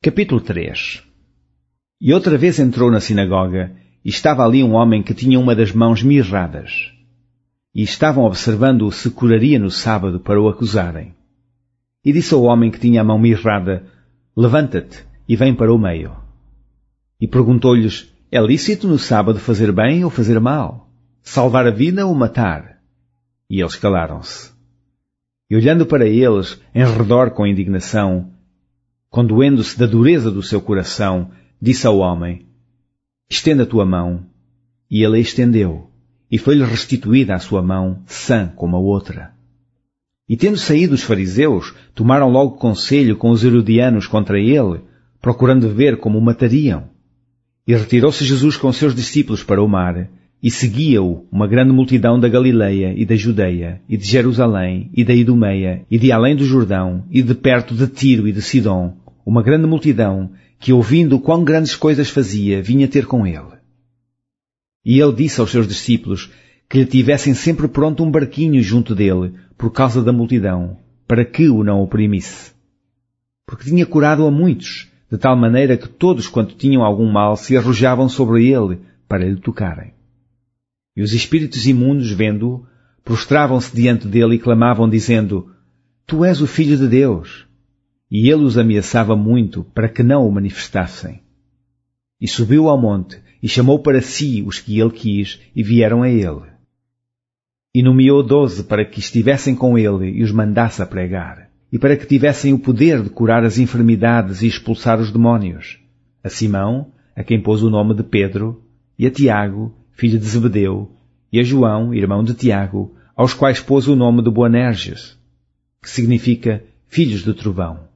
Capítulo 3. E outra vez entrou na sinagoga, e estava ali um homem que tinha uma das mãos mirradas. E estavam observando-o se curaria no sábado para o acusarem. E disse ao homem que tinha a mão mirrada: Levanta-te e vem para o meio. E perguntou-lhes: É lícito no sábado fazer bem ou fazer mal? Salvar a vida ou matar? E eles calaram-se. E olhando para eles, em redor com indignação, condoendo-se da dureza do seu coração, disse ao homem: Estenda a tua mão. E ele a estendeu, e foi-lhe restituída a sua mão, sã como a outra. E tendo saído os fariseus, tomaram logo conselho com os herodianos contra ele, procurando ver como o matariam. E retirou-se Jesus com seus discípulos para o mar, e seguia-o uma grande multidão da Galileia e da Judeia, e de Jerusalém, e da Idumeia, e de além do Jordão, e de perto de Tiro e de Sidom, uma grande multidão, que ouvindo quão grandes coisas fazia, vinha ter com ele. E ele disse aos seus discípulos que lhe tivessem sempre pronto um barquinho junto dele, por causa da multidão, para que o não oprimisse. Porque tinha curado a muitos, de tal maneira que todos quanto tinham algum mal se arrojavam sobre ele para lhe tocarem. E os espíritos imundos, vendo-o, prostravam-se diante dele e clamavam, dizendo: Tu és o Filho de Deus. E ele os ameaçava muito para que não o manifestassem. E subiu ao monte e chamou para si os que ele quis e vieram a ele. E nomeou 12 para que estivessem com ele e os mandasse a pregar, e para que tivessem o poder de curar as enfermidades e expulsar os demónios: a Simão, a quem pôs o nome de Pedro, e a Tiago, filho de Zebedeu, e a João, irmão de Tiago, aos quais pôs o nome de Boanerges, que significa filhos do trovão.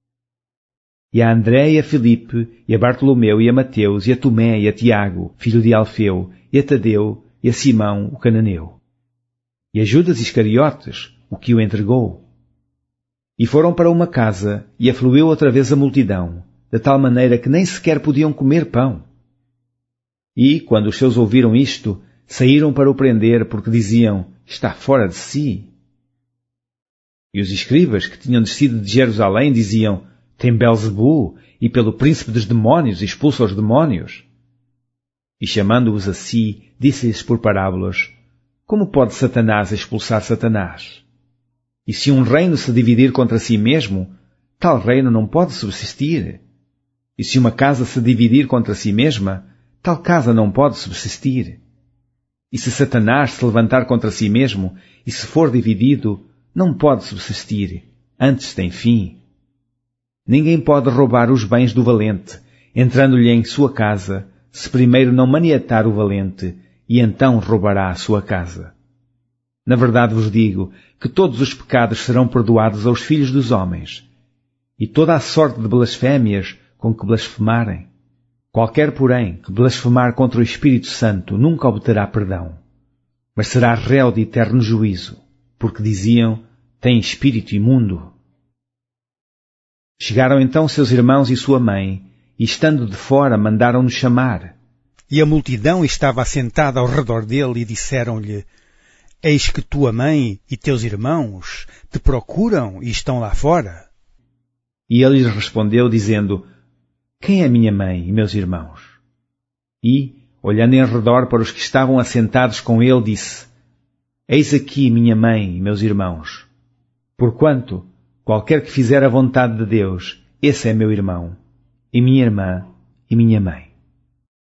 E a André e a Filipe, e a Bartolomeu e a Mateus, e a Tomé e a Tiago, filho de Alfeu, e a Tadeu, e a Simão, o cananeu. E a Judas Iscariotes, o que o entregou. E foram para uma casa, e afluiu outra vez a multidão, de tal maneira que nem sequer podiam comer pão. E, quando os seus ouviram isto, saíram para o prender, porque diziam: Está fora de si. E os escribas, que tinham descido de Jerusalém, diziam: Tem Belzebu, e pelo príncipe dos demónios expulsa os demónios. E chamando-os a si, disse-lhes por parábolas: Como pode Satanás expulsar Satanás? E se um reino se dividir contra si mesmo, tal reino não pode subsistir. E se uma casa se dividir contra si mesma, tal casa não pode subsistir. E se Satanás se levantar contra si mesmo, e se for dividido, não pode subsistir, antes tem fim. Ninguém pode roubar os bens do valente, entrando-lhe em sua casa, se primeiro não maniatar o valente, e então roubará a sua casa. Na verdade vos digo que todos os pecados serão perdoados aos filhos dos homens, e toda a sorte de blasfémias com que blasfemarem. Qualquer, porém, que blasfemar contra o Espírito Santo nunca obterá perdão, mas será réu de eterno juízo, porque diziam: Tem espírito imundo. Chegaram então seus irmãos e sua mãe, e estando de fora mandaram-nos chamar. E a multidão estava assentada ao redor dele e disseram-lhe: Eis que tua mãe e teus irmãos te procuram e estão lá fora. E ele lhes respondeu, dizendo: Quem é minha mãe e meus irmãos? E, olhando em redor para os que estavam assentados com ele, disse: Eis aqui minha mãe e meus irmãos. Porquanto, qualquer que fizer a vontade de Deus, esse é meu irmão, e minha irmã, e minha mãe.